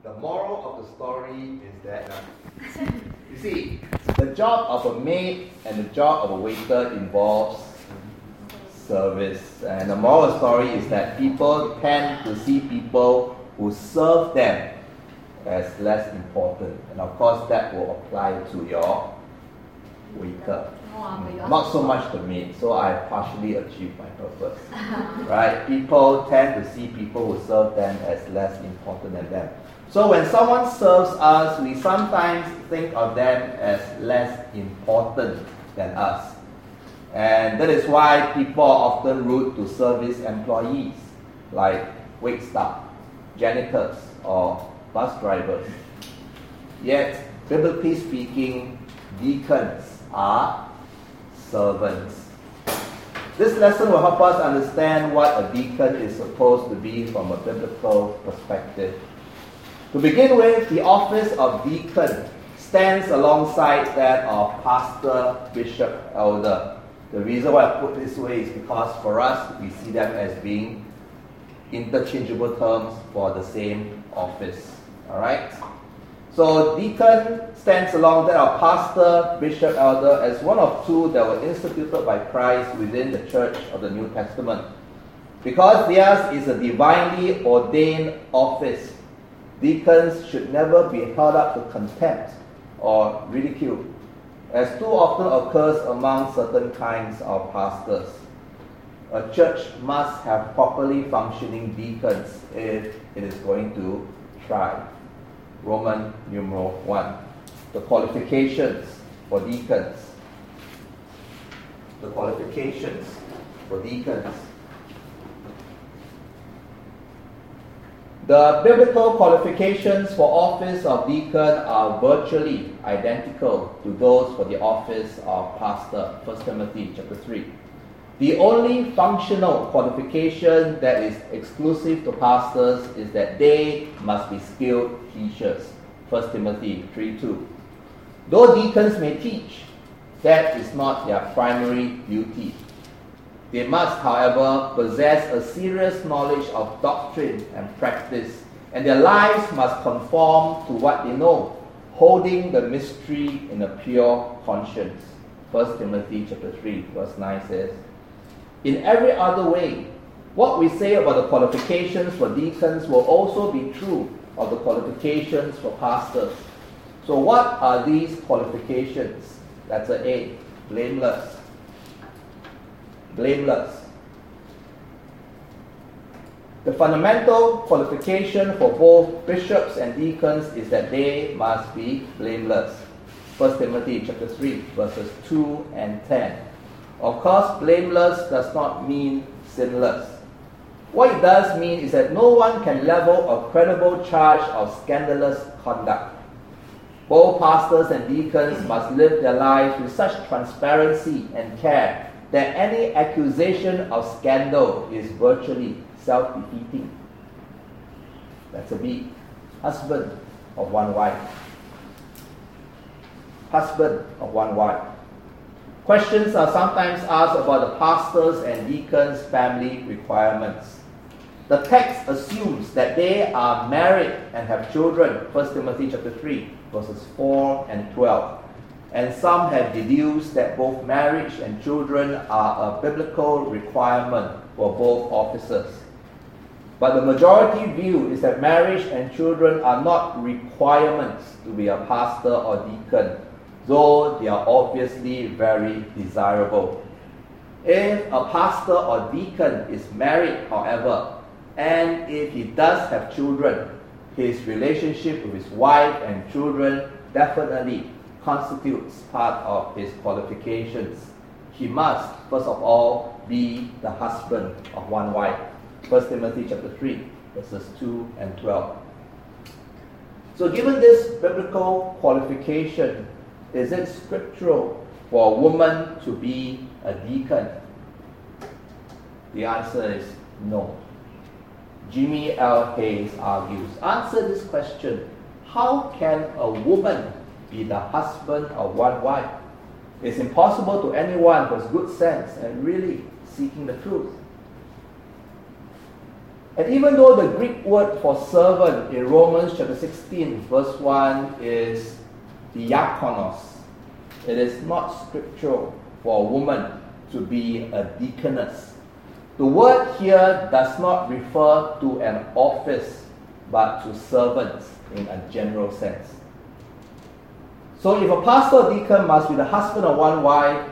The moral of the story is that, you see, the job of a maid and the job of a waiter involves service. And the moral of the story is that people tend to see people who serve them as less important. And of course, that will apply to your waiter. Not so much the maid, so I partially achieved my purpose. Right? People tend to see people who serve them as less important than them. So when someone serves us, we sometimes think of them as less important than us. And that is why people are often rude to service employees, like wait staff, janitors, or bus drivers. Yet, biblically speaking, deacons are servants. This lesson will help us understand what a deacon is supposed to be from a biblical perspective. To begin with, the office of deacon stands alongside that of pastor, bishop, elder. The reason why I put it this way is because for us, we see them as being interchangeable terms for the same office. Alright? So deacon stands along that of pastor, bishop, elder as one of two that were instituted by Christ within the church of the New Testament. Because theirs is a divinely ordained office, deacons should never be held up to contempt or ridicule, as too often occurs among certain kinds of pastors. A church must have properly functioning deacons if it is going to thrive. Roman numeral 1. The qualifications for deacons. The qualifications for deacons. The biblical qualifications for office of deacon are virtually identical to those for the office of pastor. 1 Timothy chapter 3. The only functional qualification that is exclusive to pastors is that they must be skilled teachers. 1 Timothy 3:2. Though deacons may teach, that is not their primary duty. They must, however, possess a serious knowledge of doctrine and practice, and their lives must conform to what they know, holding the mystery in a pure conscience. 1 Timothy chapter 3, verse 9 says, in every other way, what we say about the qualifications for deacons will also be true of the qualifications for pastors. So what are these qualifications? Letter A, blameless. Blameless. The fundamental qualification for both bishops and deacons is that they must be blameless. 1 Timothy chapter 3, verses 2 and 10. Of course, blameless does not mean sinless. What it does mean is that no one can level a credible charge of scandalous conduct. Both pastors and deacons must live their lives with such transparency and care that any accusation of scandal is virtually self-defeating. That's a B. Husband of one wife. Husband of one wife. Questions are sometimes asked about the pastors' and deacons' family requirements. The text assumes that they are married and have children, 1 Timothy chapter 3, verses 4 and 12. And some have deduced that both marriage and children are a biblical requirement for both offices. But the majority view is that marriage and children are not requirements to be a pastor or deacon, though they are obviously very desirable. If a pastor or deacon is married, however, and if he does have children, his relationship with his wife and children definitely constitutes part of his qualifications. He must, first of all, be the husband of one wife. 1 Timothy chapter 3, verses 2 and 12. So given this biblical qualification, is it scriptural for a woman to be a deacon? The answer is no. Jimmy L. Hayes argues, answer this question, how can a woman be the husband of one wife? It's impossible to anyone who has good sense and really seeking the truth. And even though the Greek word for servant in Romans chapter 16 verse 1 is diakonos, it is not scriptural for a woman to be a deaconess. The word here does not refer to an office, but to servants in a general sense. So if a pastor or deacon must be the husband of one wife,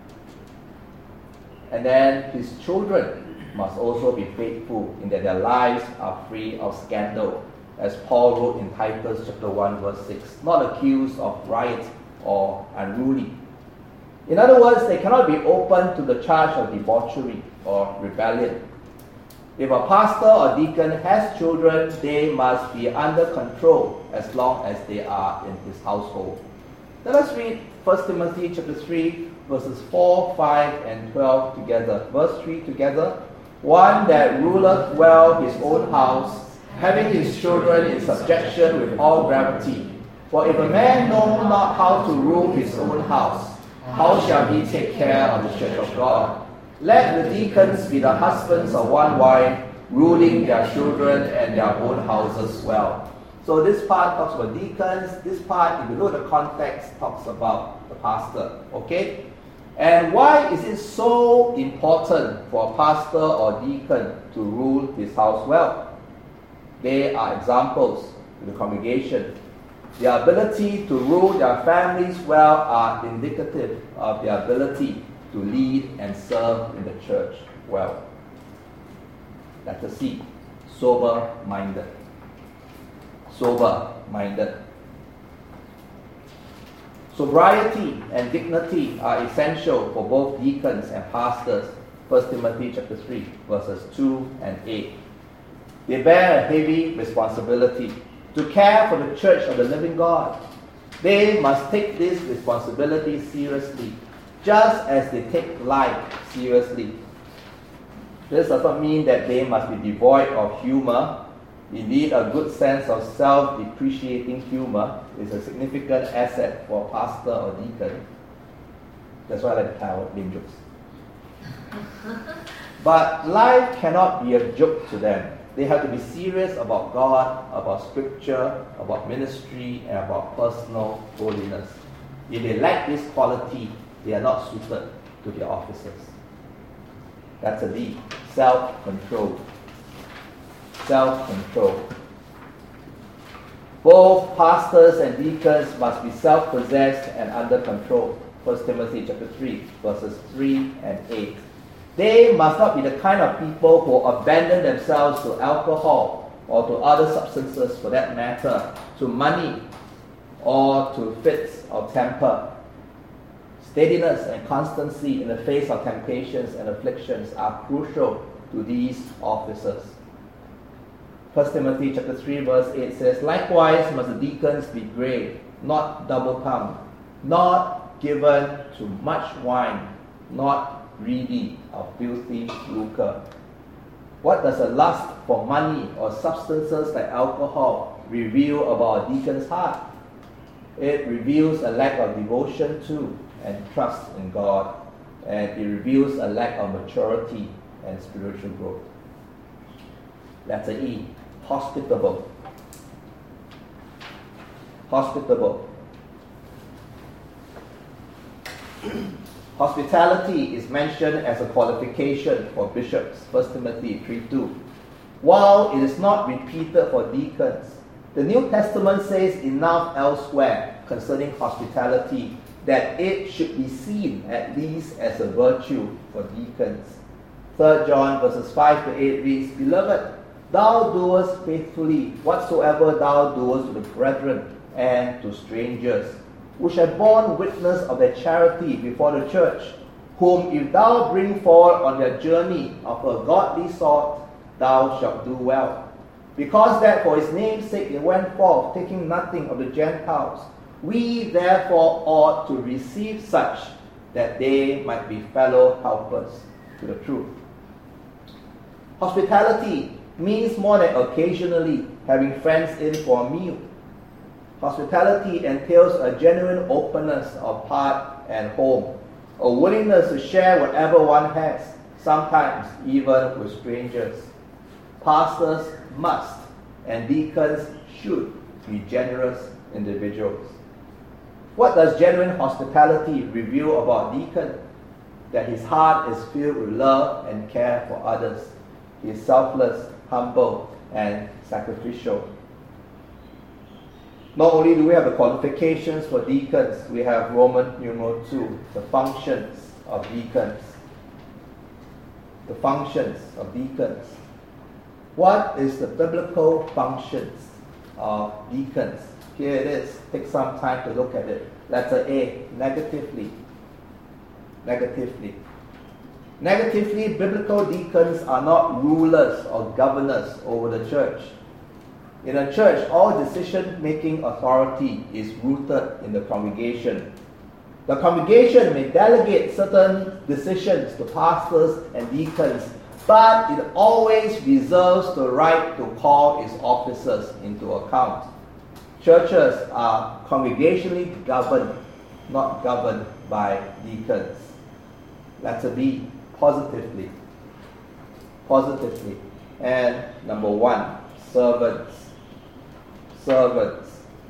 and then his children must also be faithful in that their lives are free of scandal, as Paul wrote in Titus chapter 1 verse 6, not accused of riot or unruly. In other words, they cannot be open to the charge of debauchery or rebellion. If a pastor or deacon has children, they must be under control as long as they are in his household. Let us read 1 Timothy chapter 3 verses 4, 5, and 12 together. Verse 3 together. One that ruleth well his own house, having his children in subjection with all gravity. For if a man know not how to rule his own house, how shall he take care of the church of God? Let the deacons be the husbands of one wife, ruling their children and their own houses well. So this part talks about deacons. This part, if you look at the context, talks about the pastor. Okay? And why is it so important for a pastor or deacon to rule his house well? They are examples to the congregation. Their ability to rule their families well are indicative of their ability to lead and serve in the church well. Letter C, sober-minded. Sober-minded. Sobriety and dignity are essential for both deacons and pastors. 1 Timothy chapter 3, verses 2 and 8. They bear a heavy responsibility to care for the church of the living God. They must take this responsibility seriously, just as they take life seriously. This does not mean that they must be devoid of humor. Indeed, a good sense of self-depreciating humor is a significant asset for a pastor or deacon. That's why I like to tell lame jokes. But life cannot be a joke to them. They have to be serious about God, about scripture, about ministry, and about personal holiness. If they lack this quality, they are not suited to their offices. That's a D. Self-control. Self-control. Both pastors and deacons must be self-possessed and under control. 1 Timothy chapter 3, verses 3 and 8. They must not be the kind of people who abandon themselves to alcohol or to other substances, for that matter, to money or to fits of temper. Steadiness and constancy in the face of temptations and afflictions are crucial to these offices. 1 Timothy chapter 3 verse 8 says, likewise must the deacons be grave, not double-tongued, not given to much wine, not greedy of filthy lucre. What does a lust for money or substances like alcohol reveal about a deacon's heart? It reveals a lack of devotion to and trust in God, and it reveals a lack of maturity and spiritual growth. Letter E, hospitable. Hospitable. Hospitality is mentioned as a qualification for bishops, 1 Timothy 3:2. While it is not repeated for deacons, the New Testament says enough elsewhere concerning hospitality that it should be seen at least as a virtue for deacons. 3 John verses 5 to 8 reads, Beloved, thou doest faithfully whatsoever thou doest to the brethren and to strangers, which have borne witness of their charity before the church, whom if thou bring forward on their journey of a godly sort, thou shalt do well. Because that for his name's sake they went forth, taking nothing of the Gentiles, we therefore ought to receive such, that they might be fellow helpers to the truth. Hospitality means more than occasionally having friends in for a meal. Hospitality entails a genuine openness of heart and home, a willingness to share whatever one has, sometimes even with strangers. Pastors must and deacons should be generous individuals. What does genuine hospitality reveal about deacon? That his heart is filled with love and care for others. He is selfless, humble, and sacrificial. Not only do we have the qualifications for deacons, we have Roman numeral 2, the functions of deacons. The functions of deacons. What is the biblical functions of deacons? Here it is. Take some time to look at it. Letter A, negatively. Negatively. Negatively, biblical deacons are not rulers or governors over the church. In a church, all decision-making authority is rooted in the congregation. The congregation may delegate certain decisions to pastors and deacons, but it always reserves the right to call its officers into account. Churches are congregationally governed, not governed by deacons. Letter B, positively. Positively. And number 1, servants. Servants.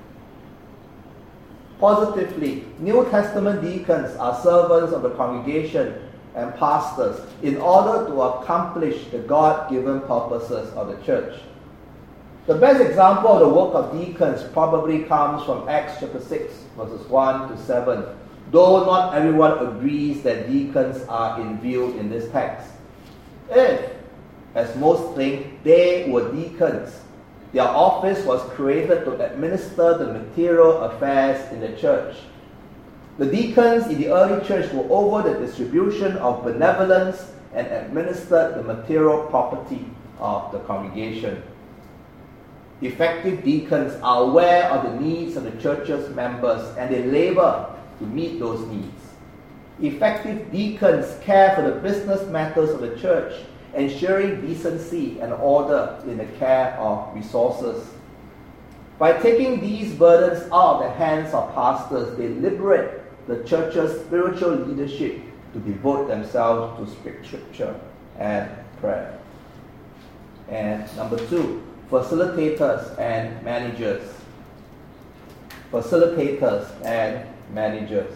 Positively, New Testament deacons are servants of the congregation and pastors in order to accomplish the God-given purposes of the church. The best example of the work of deacons probably comes from Acts chapter 6, verses 1 to 7, though not everyone agrees that deacons are in view in this text. If, as most think, they were deacons, their office was created to administer the material affairs in the church. The deacons in the early church were over the distribution of benevolence and administered the material property of the congregation. Effective deacons are aware of the needs of the church's members and they labor to meet those needs. Effective deacons care for the business matters of the church, ensuring decency and order in the care of resources. By taking these burdens out of the hands of pastors, they liberate the church's spiritual leadership to devote themselves to scripture and prayer. And number 2, facilitators and managers. Facilitators and managers.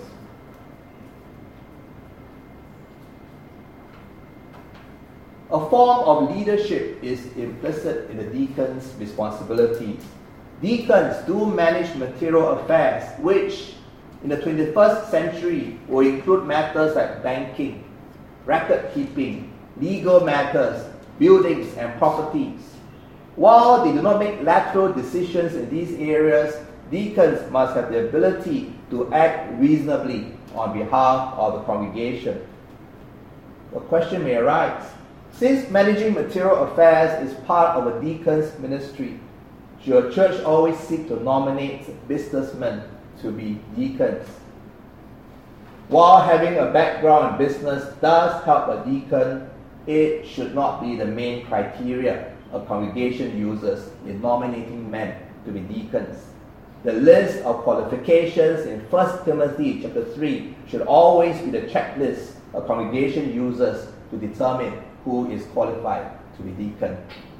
A form of leadership is implicit in the deacon's responsibilities. Deacons do manage material affairs, which in the 21st century will include matters like banking, record keeping, legal matters, buildings and properties. While they do not make lateral decisions in these areas, deacons must have the ability to act reasonably on behalf of the congregation. The question may arise, since managing material affairs is part of a deacon's ministry, should a church always seek to nominate businessmen to be deacons? While having a background in business does help a deacon, it should not be the main criteria a congregation uses in nominating men to be deacons. The list of qualifications in 1 Timothy chapter 3 should always be the checklist a congregation uses to determine who is qualified to be deacon.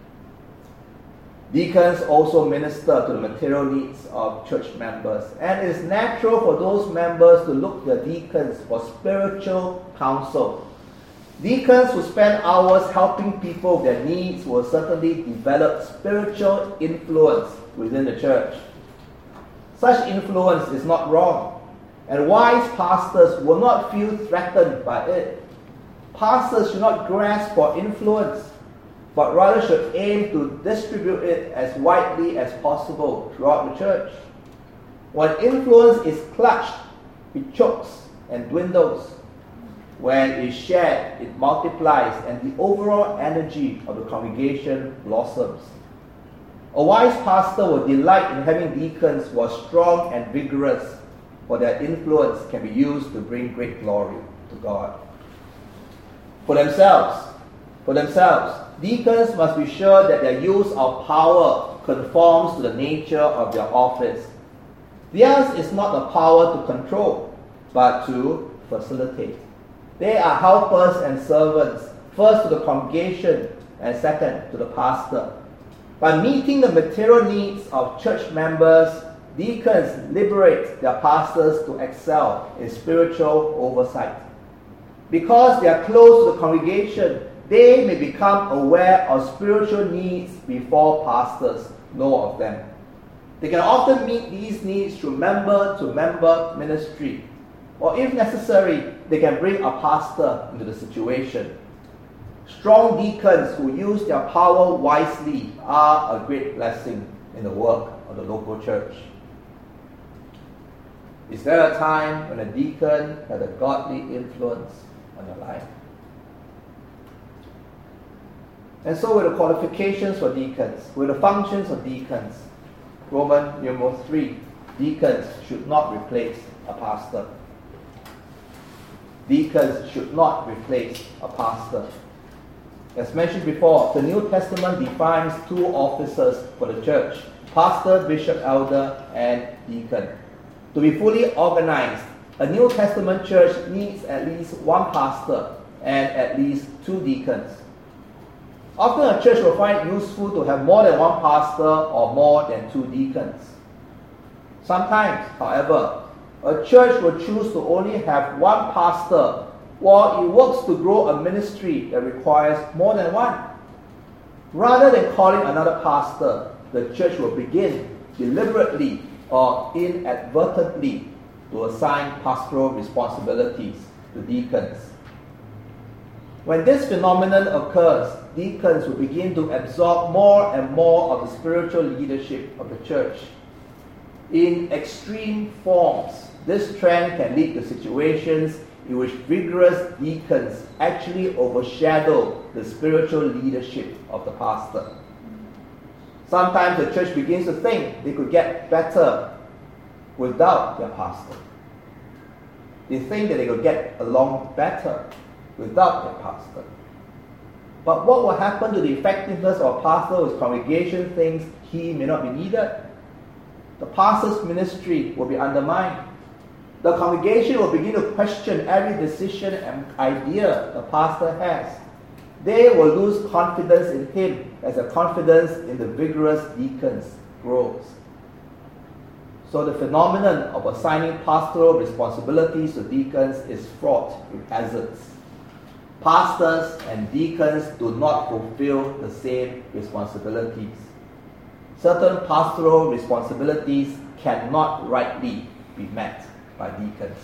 Deacons also minister to the material needs of church members, and it is natural for those members to look to their deacons for spiritual counsel. Deacons who spend hours helping people with their needs will certainly develop spiritual influence within the church. Such influence is not wrong, and wise pastors will not feel threatened by it. Pastors should not grasp for influence, but rather should aim to distribute it as widely as possible throughout the church. When influence is clutched, it chokes and dwindles. When it is shared, it multiplies, and the overall energy of the congregation blossoms. A wise pastor will delight in having deacons who are strong and vigorous, for their influence can be used to bring great glory to God. For themselves, deacons must be sure that their use of power conforms to the nature of their office. Theirs is not the power to control, but to facilitate. They are helpers and servants, first to the congregation, and second to the pastor. By meeting the material needs of church members, deacons liberate their pastors to excel in spiritual oversight. Because they are close to the congregation, they may become aware of spiritual needs before pastors know of them. They can often meet these needs through member-to-member ministry, or if necessary, they can bring a pastor into the situation. Strong deacons who use their power wisely are a great blessing in the work of the local church. Is there a time when a deacon had a godly influence on your life? And so with the qualifications for deacons, with the functions of deacons, Roman numeral 3, deacons should not replace a pastor. Deacons should not replace a pastor. As mentioned before, the New Testament defines two offices for the church: pastor, bishop, elder, and deacon. To be fully organized, a New Testament church needs at least one pastor and at least two deacons. Often a church will find it useful to have more than one pastor or more than two deacons. Sometimes, however, a church will choose to only have one pastor while it works to grow a ministry that requires more than one. Rather than calling another pastor, the church will begin deliberately or inadvertently to assign pastoral responsibilities to deacons. When this phenomenon occurs, deacons will begin to absorb more and more of the spiritual leadership of the church. In extreme forms, this trend can lead to situations in which vigorous deacons actually overshadow the spiritual leadership of the pastor. Sometimes the church begins to think they could get better without their pastor. They think that they could get along better without their pastor. But what will happen to the effectiveness of a pastor whose congregation thinks he may not be needed? The pastor's ministry will be undermined. The congregation will begin to question every decision and idea the pastor has. They will lose confidence in him as the confidence in the vigorous deacons grows. So the phenomenon of assigning pastoral responsibilities to deacons is fraught with hazards. Pastors and deacons do not fulfill the same responsibilities. Certain pastoral responsibilities cannot rightly be met by deacons.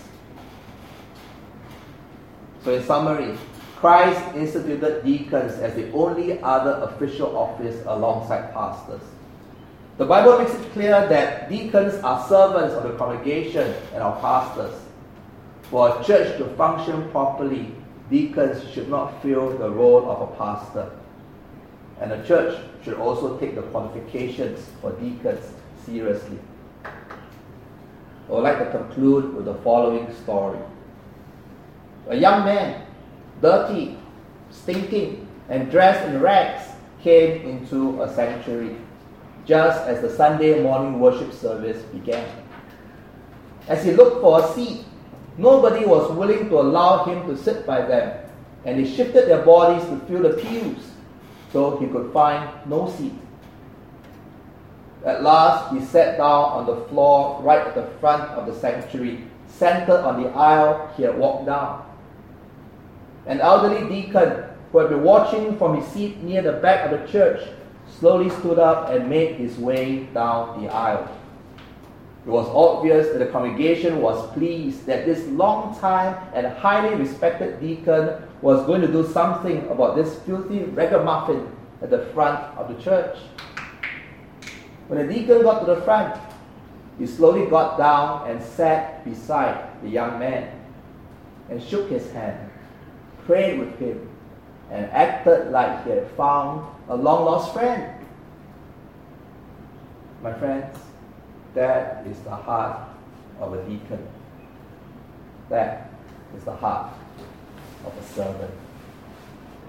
So in summary, Christ instituted deacons as the only other official office alongside pastors. The Bible makes it clear that deacons are servants of the congregation and of pastors. For a church to function properly, deacons should not fill the role of a pastor. And the church should also take the qualifications for deacons seriously. I would like to conclude with the following story. A young man, dirty, stinking, and dressed in rags, came into a sanctuary just as the Sunday morning worship service began. As he looked for a seat, nobody was willing to allow him to sit by them, and they shifted their bodies to fill the pews, so he could find no seat. At last, he sat down on the floor right at the front of the sanctuary, centered on the aisle he had walked down. An elderly deacon, who had been watching from his seat near the back of the church, slowly stood up and made his way down the aisle. It was obvious that the congregation was pleased that this long-time and highly respected deacon was going to do something about this filthy ragamuffin at the front of the church. When the deacon got to the front, he slowly got down and sat beside the young man and shook his hand, prayed with him, and acted like he had found a long-lost friend. My friends, that is the heart of a deacon. That is the heart of a servant.